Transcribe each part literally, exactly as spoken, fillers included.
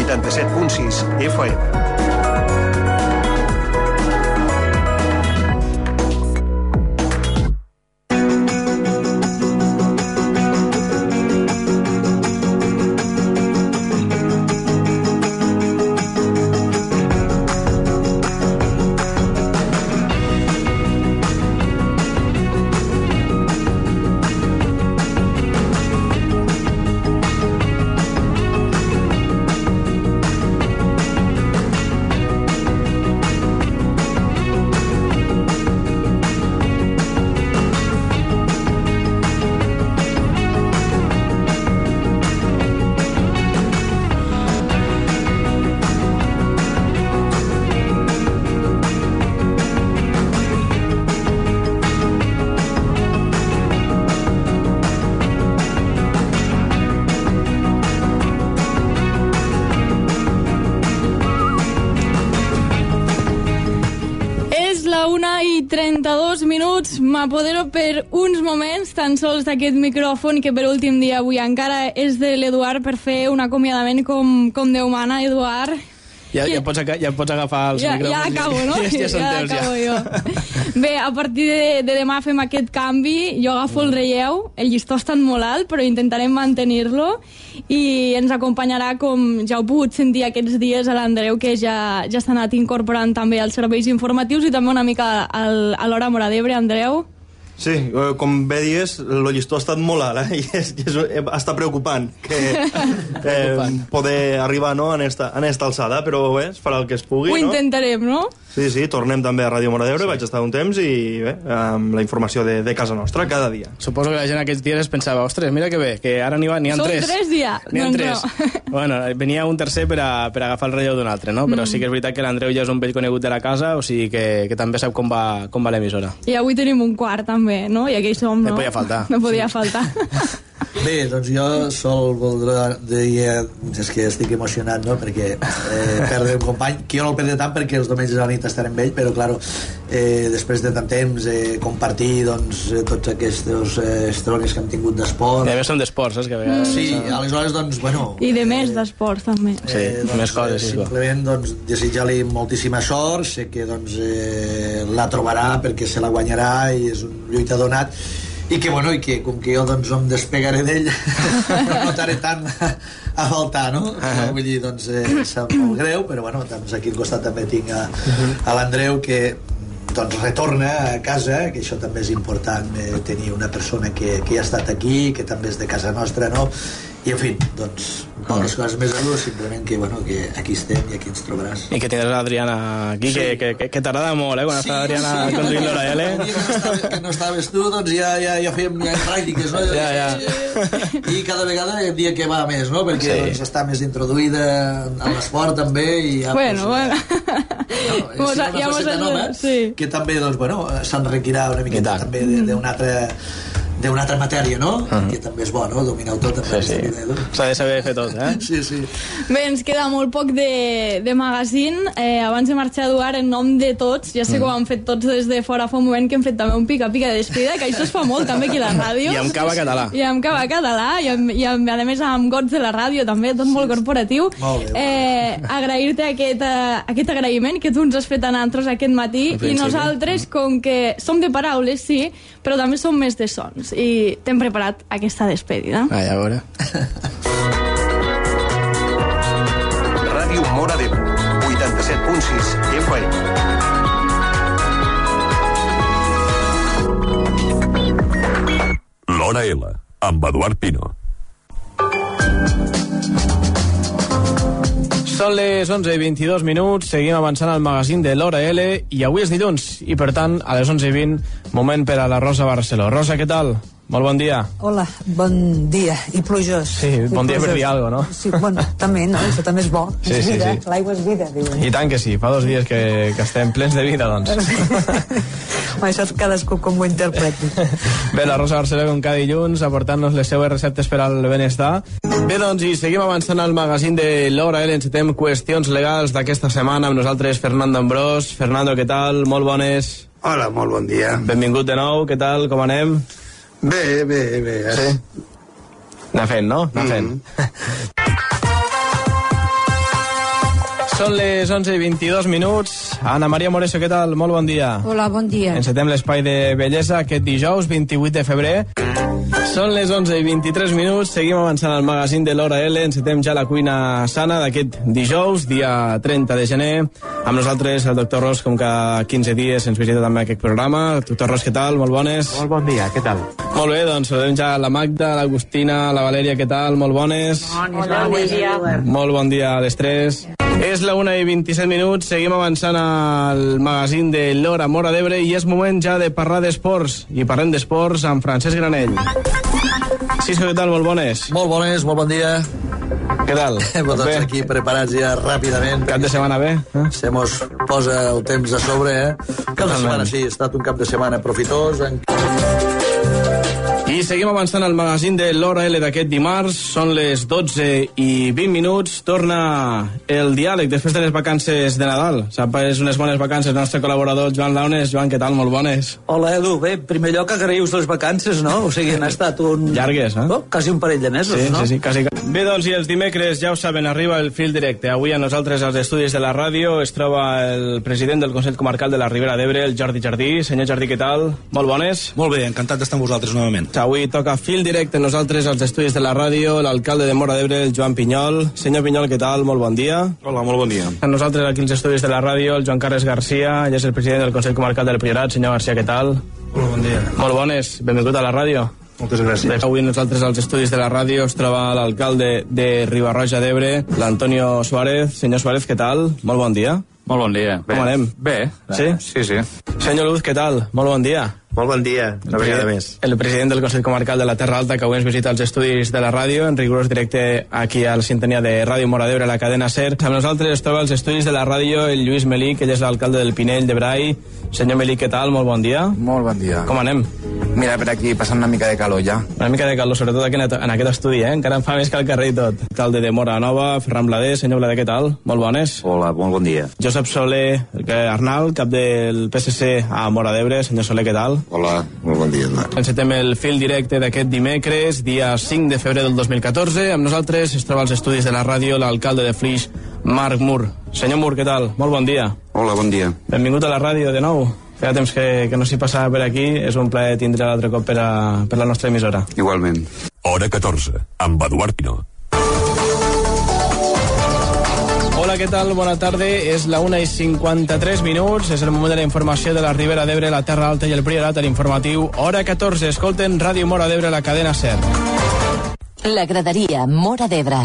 vuitanta-set punt sis F M. trenta-dos minuts, m'apodero per uns moments tan sols d'aquest micròfon que per últim dia avui encara és de l'Eduard per fer un acomiadament com, com Déu mana, Eduard. Ja, ja, pots, ja pots agafar els ja, micròfons. Ja acabo, no? Ja, ja, ja, ja teus, acabo ja. jo. Bé, a partir de, de demà fem aquest canvi, jo agafo el relleu, el llistó ha estat molt alt, però intentarem mantenir-lo, i ens acompanyarà, com ja heu pogut sentir aquests dies, a l'Andreu, que ja, ja s'ha anat incorporant també als serveis informatius i també una mica al, a l'Hora Móra d'Ebre. Andreu? Sí, com bé dies, el llistó ha estat molt alt, eh? I és, és, està preocupant que eh, poder arribar, no, en esta, en esta alçada, però bé, es farà el que es pugui, Ho no? intentarem, no? Sí, sí, tornem també a Ràdio Móra d'Ebre, sí. Vaig estar un temps i bé, amb la informació de, de casa nostra, cada dia. Suposo que la gent aquests dies es pensava, ostres, mira que bé, que ara n'hi ha Són tres. Són tres ja. N'hi ha doncs tres. No. Bueno, venia un tercer per, a, per agafar el relleu d'un altre, no? Però mm. sí que és veritat que l'Andreu ja és un vell conegut de la casa, o sigui que, que també sap com va, com va l'emissora. I avui tenim un quart, també, no? I aquí som, no? No podia faltar. No podia faltar. Bé, doncs jo sol voldrà dir, és que estic emocionat, no?, perquè eh, perdre un company, que jo no el perdré tant perquè els diumenges a la nit estaré amb ell, però, claro, eh, després de tant temps eh, compartir, doncs, eh, tots aquests eh, estrones que hem tingut d'esport. I a més són d'esports, saps? Que a vegades... Sí, aleshores, doncs, bueno... I de més eh, d'esports, també. Sí, eh, doncs, més coses, sí. Simplement, doncs, desitjar-li moltíssima sort, sé que, doncs, eh, la trobarà perquè se la guanyarà i és un lluitador nat, i que, bueno, i que com que jo doncs em despegaré d'ell no notaré tant a faltar, no? Uh -huh. Vull dir, doncs eh, sap molt greu, però bueno, doncs aquí al costat també tinc a, a l'Andreu, que doncs retorna a casa, que això també és important, eh, tenir una persona que, que ja ha estat aquí, que també és de casa nostra, no? I, en fi, doncs, poques coses més a dur, simplement que, bueno, que aquí estem i aquí ens trobaràs. I que tindràs l'Adriana aquí, sí. que, que, que t'agrada molt, eh, quan sí, està l'Adriana sí, conduint l'Hora L. El dia que no, estava, que no estaves tu, doncs ja, ja, ja fèiem ja pràctiques, no? Ja, ja. I cada vegada el dia que va més, no? Perquè sí. doncs, està més introduïda en l'esport, també, i ja... Bueno, pues, bueno. No, és una ja faceta nova, sí. que també, doncs, bueno, s'enriquirà una miqueta també d'una altra... d'una altra matèria, no? Uh -huh. Que també és bo, no? Dominar-ho tot. Sí, sí. S'ha de saber fer tot, eh? Sí, sí. Bé, ens queda molt poc de, de magazine. Eh, abans de marxar, Eduard, en nom de tots, ja sé que ho han fet tots des de fora fa un moment, que hem fet també un pica-pica de despedida, que això es fa molt també aquí a la ràdio. I amb cava català. I amb cava català, i, amb, i amb, a més amb gots de la ràdio també, tot molt corporatiu. Molt bé. Eh, agrair-te aquest, uh, aquest agraïment que tu ens has fet a nosaltres aquest matí, i nosaltres, com que som de paraules, sí, però també som més de sons, i t'hem preparat aquesta despedida. Ah, ja veure. Ràdio Móra d'Ebre, vuitanta-set punt sis F M. L'Hora L, amb Eduard Pino. Són les onze i vint-i-dos minuts, seguim avançant al magazín de l'Hora L, i avui és dilluns, i per tant, a les onze i vint, moment per a la Rosa Barceló. Rosa, què tal? Molt bon dia. Hola, bon dia, i plujós. Sí, bon dia per dir alguna cosa, no? Sí, bueno, també, no? Això també és bo. Sí, és sí, vida, sí. L'aigua és vida, diuen. I tant que sí, fa dos dies que, que estem plens de vida, doncs. Això és cadascú com ho interpreti. Bé, la Rosa Barceló, com cada dilluns, aportant-nos les seues receptes per al benestar. Bé, doncs, i seguim avançant al magazín de l'Hora L. Encetem qüestions legals d'aquesta setmana amb nosaltres, Fernando Ambrós. Fernando, què tal? Molt bones. Hola, molt bon dia. Benvingut de nou, què tal? Com anem? Bé, bé, bé. Sí? Anar fent, no? Anar fent. Mm. Són les onze i vint-i-dos minuts. Ana Maria Moreso, què tal? Molt bon dia. Hola, bon dia. Encetem l'espai de bellesa aquest dijous, vint-i-vuit de febrer. Són les onze i vint-i-tres minuts. Seguim avançant al magazín de l'Hora L. Encetem ja la cuina sana d'aquest dijous, dia trenta de gener. Amb nosaltres el doctor Ros, com cada quinze dies ens visita també aquest programa. Doctor Ros, què tal? Molt bones. Molt bon dia, què tal? Molt bé, doncs saludem ja la Magda, l'Agustina, la Valèria, què tal? Molt bones. Hola, bon dia. Molt bon dia a les tres. És la una i vint-i-set minuts, seguim avançant al magazín de l'Hora Mora d'Ebre i és moment ja de parlar d'esports. I parlem d'esports amb Francesc Granell. Cisco, què tal? Molt bones. Molt bones, molt bon dia. Què tal? Tots bé? Aquí preparats ja ràpidament. Cap de setmana bé? Eh? Se mos posa el temps a sobre, eh? Cap de setmana, sí, ha estat un cap de setmana profitós. En... I seguim avançant al magazín de l'Hora L d'aquest dimarts. Són les dotze i vint minuts. Torna el diàleg després de les vacances de Nadal. Sap, és unes bones vacances el nostre col·laborador Joan Launes. Joan, què tal? Molt bones. Hola, Edu. Bé, en primer lloc agraïus les vacances, no? O sigui, han estat un... Llargues, eh? Oh, quasi un parell de mesos, sí, no? Sí, sí, quasi. Bé, doncs, i els dimecres, ja ho saben, arriba el fil directe. Avui a nosaltres, als estudis de la ràdio, es troba el president del Consell Comarcal de la Ribera d'Ebre, el Jordi Jardí. Senyor Jardí, què tal? Molt bones? Molt bé, encantat d'estar amb vosaltres novament. Avui toca fil directe nosaltres als estudis de la ràdio, l'alcalde de Móra d'Ebre, el Joan Pinyol. Senyor Pinyol, què tal? Molt bon dia. Hola, molt bon dia. A nosaltres aquí als estudis de la ràdio, el Joan Carles Garcia, ell és el president del Consell Comarcal del Priorat. Senyor Garcia, què tal? Hola, bon dia. Molt bones, benvingut a la ràdio. Moltes gràcies. Avui nosaltres als estudis de la ràdio es troba l'alcalde de Riba-roja d'Ebre, l'Antonio Suárez. Senyor Suárez, què tal? Molt bon dia. Molt bon dia. Bé. Com anem? Bé. Sí? Sí, sí. Senyor Luz, què tal? Molt bon dia. Molt bon dia, una vegada més. El president del Consell Comarcal de la Terra Alta, que avui ens visita als estudis de la ràdio, en rigorós directe aquí a la sintonia de Ràdio Móra d'Ebre, a la cadena SER. Amb nosaltres es troba als estudis de la ràdio el Lluís Melí, que ell és l'alcalde del Pinell de Brai. Senyor Melí, què tal? Molt bon dia. Molt bon dia. Com anem? Mira, per aquí, passant una mica de calor ja. Una mica de calor, sobretot aquí en aquest estudi, eh? Encara em fa més que al carrer i tot. Alcalde de Móra Nova, Ferran Blader. Senyor Blader, què tal? Molt bones. Hola, molt bon dia. Josep Soler Arnal, cap del P S C a Móra d'Ebre. Senyor Soler, què tal? Hola, molt bon dia. Encetem el fil directe d'aquest dimecres, dia cinc de febrer del dos mil catorze. Amb nosaltres es troba als estudis de la ràdio l'alcalde de Flix, Marc Mur. Senyor Mur, què tal? Molt bon dia. Hola, bon dia. Benvingut a la ràdio de nou. Feia temps que, que no s'hi passava per aquí. És un plaer tindre l'altre cop per, a, per la nostra emissora. Igualment. Hora catorze, amb Eduard Pinó. Hola, què tal? Bona tarda. És la una i cinquanta-tres minuts. És el moment de la informació de la Ribera d'Ebre, la Terra Alta i el Priorat, a l'informatiu Hora catorze. Escolten Ràdio Móra d'Ebre, la cadena SER. La graderia Móra d'Ebre.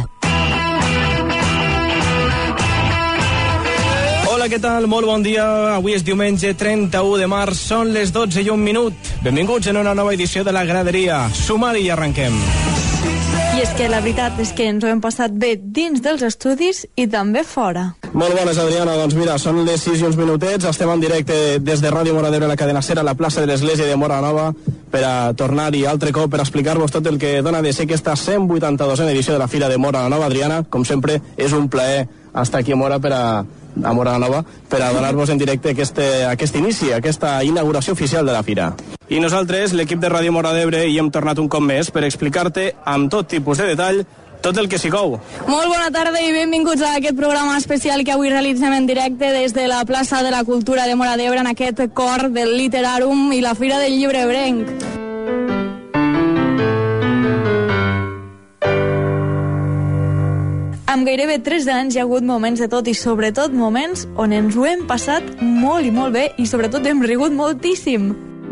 Hola, què tal? Molt bon dia. Avui és diumenge trenta-u de març. Són les dotze i un minut. Benvinguts en una nova edició de la graderia. Sumari i arrenquem. I és que la veritat és que ens ho hem passat bé dins dels estudis i també fora. Molt bones, Adriana. Doncs mira, són les sis i uns minutets. Estem en directe des de Ràdio Móra d'Ebre, la cadena SER, a la plaça de l'Església de Móra Nova, per a tornar-hi altre cop per explicar-vos tot el que dona de ser aquesta cent vuitanta-dosena edició de la Fira de Móra Nova. Adriana, com sempre, és un plaer estar aquí a Móra per a a Móra Nova, per a donar-vos en directe aquest, aquest inici, aquesta inauguració oficial de la Fira. I nosaltres, l'equip de Ràdio Móra d'Ebre, hi hem tornat un cop més per explicar-te amb tot tipus de detall tot el que s'hi cou. Molt bona tarda i benvinguts a aquest programa especial que avui realitzem en directe des de la plaça de la Cultura de Móra d'Ebre, en aquest cor del Literarum i la Fira del Llibre Ebrenc. Amb gairebé tres anys hi ha hagut moments de tot i sobretot moments on ens ho hem passat molt i molt bé i sobretot hem rigut moltíssim.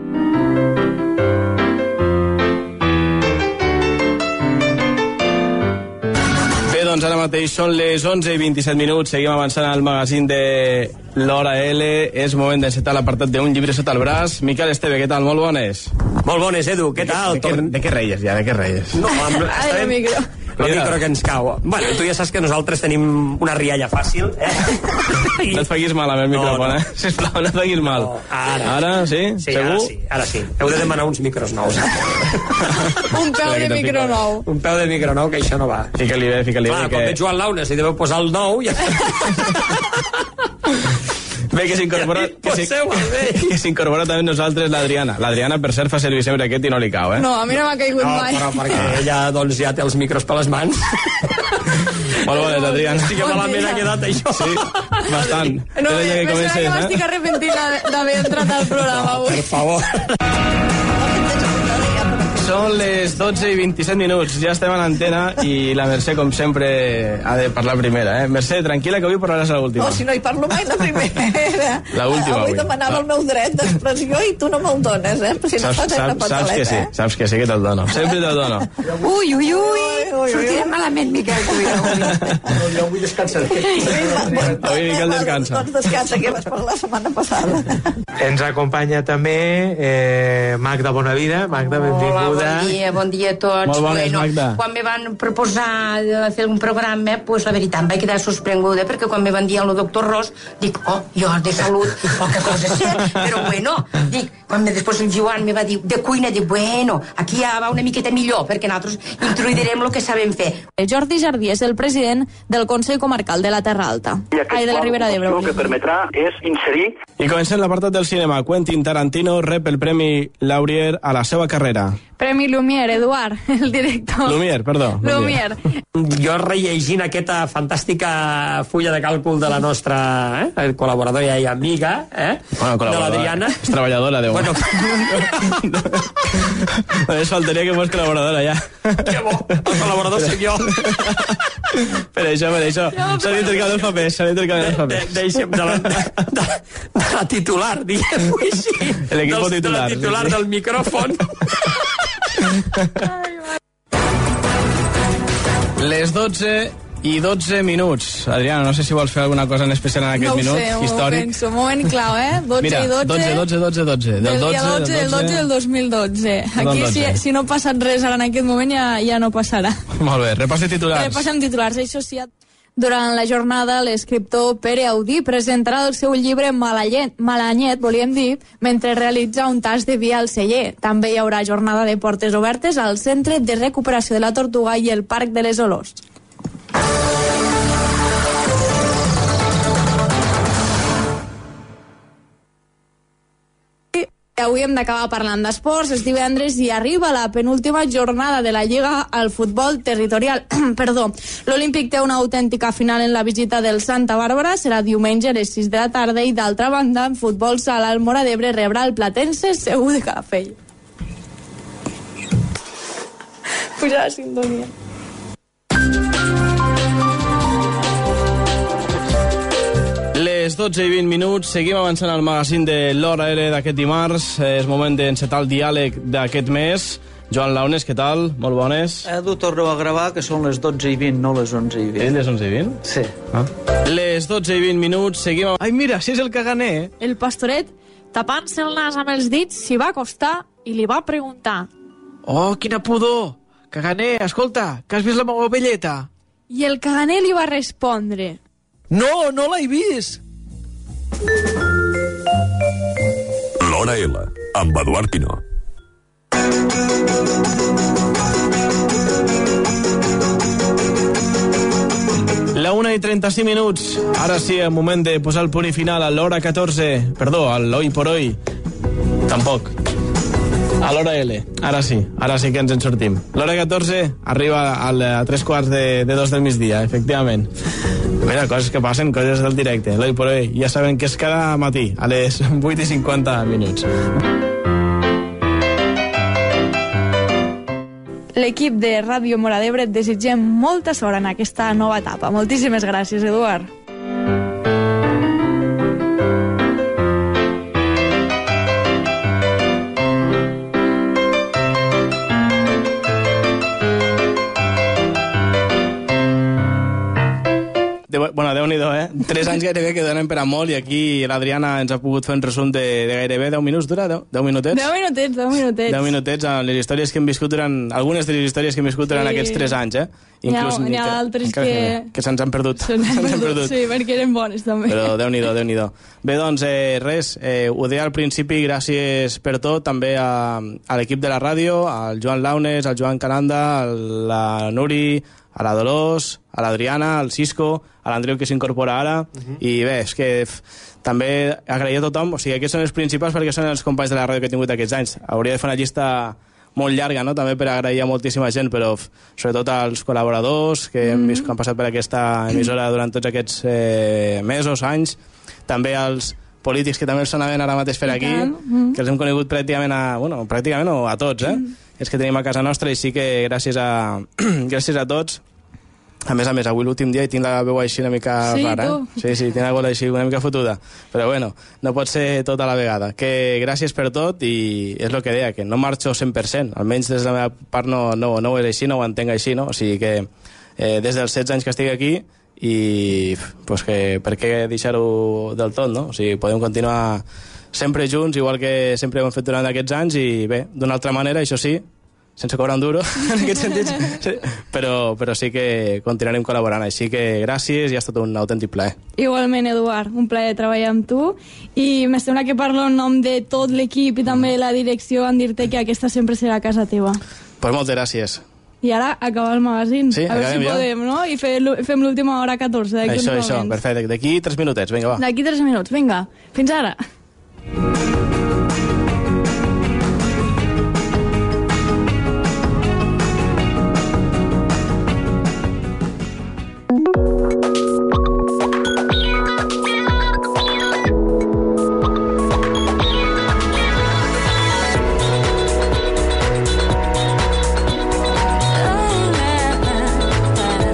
Bé, doncs ara mateix són les onze i vint-i-set minuts, seguim avançant al magazín de l'Hora L. És moment d'encetar l'apartat d'un llibre sota el braç. Miquel Esteve, què tal? Molt bones. Molt bones, Edu, què tal? De, de, de, de què reies ja, de què reies? No, amb... Ai, el micro. El micro que ens cau. Bueno, tu ja saps que nosaltres tenim una rialla fàcil, eh? I... No et facis mal amb el micròfon, no, no. eh? Sisplau, no et facis mal. No, ara. Ara, sí? Sí, segur? ara sí, ara sí. Heu de demanar uns micros nous. Un peu de micro nou. Un peu de micro nou, que això no va. Fica-li bé, fica-li bé. Clar, que... quan veig Joan Launes, li deveu posar el nou i... Bé, que s'incorpora... Que s'incorpora també nosaltres l'Adriana. L'Adriana, per cert, fa servir sempre aquest i no li cau, eh? No, a mi no m'ha caigut no, mai. No, però perquè ella doncs, ja té els micros per les mans. Molt bones, Adriana. Sí que malament ha quedat això. Sí, bastant. No, bé, que comences, que m'estic eh? arrepentint d'haver entrat al programa avui. Per favor. Són les dotze i vint-i-set minuts, ja estem en antena i la Mercè, com sempre, ha de parlar primera, eh? Mercè, tranquil·la, que avui parlaràs a l'última. No, si no hi parlo mai la primera. La última, avui. Avui demanava el meu dret d'expressió i tu no me'l dones, eh? Si no saps, fas saps, una pataleta, saps que sí, eh? saps que sí que te'l dono. Sempre te'l dono. Ui, ui, ui, sortirem malament, Miquel, tu No, jo avui descansaré. Avui Miquel descansa. Doncs descansa, que vas parlar la setmana passada. Ens acompanya també eh, Magda Bonavida. Magda, benvinguda. Hola, bon dia, bon dia a tots. Molt bones, bueno, Magda. quan me van proposar de fer un programa, pues la veritat, em vaig quedar sorprenguda, perquè quan me van dir el doctor Ros, dic, oh, jo de salut, poca cosa sé, però bueno, dic, quan me, després el Joan me va dir de cuina, dic, bueno, aquí ja va una miqueta millor, perquè nosaltres introduirem el que sabem fer. Jordi Jardí és el president del Consell Comarcal de la Terra Alta. Ai, de la Ribera d'Ebre. El que permetrà és inserir... I comencem l'apartat del cinema. Quentin Tarantino rep el Premi Laurier a la seva carrera. Premi Lumière, Eduard, el director. Lumière, perdó. Lumière. Jo rellegint aquesta fantàstica fulla de càlcul de la nostra eh, col·laboradora i amiga, eh, bueno, de l'Adriana. És treballadora, Déu. Bueno. Només faltaria que fos col·laboradora, ja. Que bo, el col·laborador soc jo. Per això, per això. S'han intercanviat els papers, s'han intercanviat els papers. Deixem de la, de, de, de la titular, diguem-ho així. L'equip titular. De la titular sí, sí. del micròfon. Les dotze i dotze minuts. Adriana, no sé si vols fer alguna cosa en especial en aquest no minut sé, històric. No ho sé, un moment clau, eh? dotze Mira, i dotze. dotze, dotze, dotze, dotze. Del, del dia dotze, del dotze del dos mil dotze. Aquí, si, si no ha passat res ara en aquest moment, ja, ja no passarà. Molt bé, repàs de titulars. Repassem titulars, això sí. Durant la jornada, l'escriptor Pere Audí presentarà el seu llibre Malanyet, Malanyet, volíem dir, mentre realitza un tas de via al celler. També hi haurà jornada de portes obertes al Centre de Recuperació de la Tortuga i el Parc de les Olors. Avui hem d'acabar parlant d'esports. És divendres i arriba la penúltima jornada de la Lliga al futbol territorial. Perdó. L'Olímpic té una autèntica final en la visita del Santa Bàrbara. Serà diumenge a les sis de la tarda i, d'altra banda, en futbol sala, el Móra d'Ebre rebrà el Platense Segur de Calafell. Puja la sintonia. Les dotze i vint minuts, seguim avançant al magazín de l'Hora L d'aquest dimarts. És moment d'encetar el diàleg d'aquest mes. Joan Launes, què tal? Molt bones. Edu, torno a gravar, que són les dotze i vint, no les onze i vint. Eh, les onze i vint? Sí. Ah. Les dotze i vint minuts, seguim... Ai, mira, si és el caganer. El pastoret, tapant-se el nas amb els dits, s'hi va acostar i li va preguntar: Oh, quina pudor! Caganer, escolta, que has vist la meva ovelleta? I el caganer li va respondre: No, no l'he vist! L'Hora L, amb Eduard Pino. La una i trenta-cinc minuts. Ara sí, el moment de posar el punt i final a l'hora catorze. Perdó, a l'hoy por hoy. Tampoc. A l'hora L. Ara sí, ara sí que ens en sortim. L'hora catorze arriba a tres quarts de, de dos del migdia, efectivament. Mira, coses que passen, coses del directe. L'hoy por hoy. Ja saben que és cada matí, a les vuit i cinquanta minuts. L'equip de Ràdio Móra d'Ebre et desitgem molta sort en aquesta nova etapa. Moltíssimes gràcies, Eduard. De, bueno, Déu-n'hi-do, eh? Tres anys gairebé que donen per a molt i aquí l'Adriana ens ha pogut fer un resum de, de gairebé deu minuts, dura? Deu, deu minutets? Deu minutets, deu minutets. Deu minutets amb les històries que hem viscut durant... Algunes de les històries que hem viscut durant sí. aquests tres anys, eh? Inclús, n'hi ha, ha d'altres que... Que, que se'ns han perdut. Se'ns han perdut, perdut, sí, perquè eren bones, també. Però Déu-n'hi-do, Déu-n'hi-do. Bé, doncs, eh, res, eh, ho deia al principi, gràcies per tot, també a, a l'equip de la ràdio, al Joan Launes, al Joan Cananda, a la Nuri, a la Dolors, a l'Adriana, al Cisco, a l'Andreu que s'incorpora ara, uh-huh. i bé, és que f, també agrair a tothom, o sigui, aquests són els principals perquè són els companys de la ràdio que he tingut aquests anys. Hauria de fer una llista molt llarga, no?, també per agrair a moltíssima gent, però f, sobretot als col·laboradors que, mm. hem vist, que han passat per aquesta emissora durant tots aquests eh, mesos, anys, també als polítics que també els sonaven ara mateix per aquí, mm. que els hem conegut pràcticament a, bueno, pràcticament o a tots, eh? Mm. És que tenim a casa nostra i sí que gràcies a, gràcies a tots. A més a més, avui l'últim dia i tinc la veu així una mica sí, rara, eh? Sí, sí, tinc la veu així una mica fotuda. Però bueno, no pot ser tot a la vegada. Que gràcies per tot i és el que deia, que no marxo cent per cent. Almenys des de la meva part no, no, no ho és així, no ho entenc així, no? O sigui que eh, des dels setze anys que estic aquí i pues que per què deixar-ho del tot, no? O sigui, podem continuar sempre junts, igual que sempre ho hem fet durant aquests anys i bé, d'una altra manera, això sí, sense cobrar un duro, en aquest sentit, sí. però, però sí que continuarem col·laborant, així que gràcies i ha estat un autèntic plaer. Igualment, Eduard, un plaer treballar amb tu i me sembla que parlo en nom de tot l'equip i també la direcció en dir-te que aquesta sempre serà casa teva. Pues moltes gràcies. I ara acabar el magazín. Sí, a veure si ja. podem, no? I fer, fem l'última hora catorze. Això, això, perfecte. D'aquí tres minutets, vinga, va. D'aquí tres minuts, vinga. Fins ara.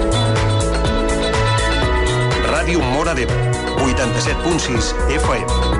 Ràdio Móra d'Ebre, vuitanta-set punt sis F M.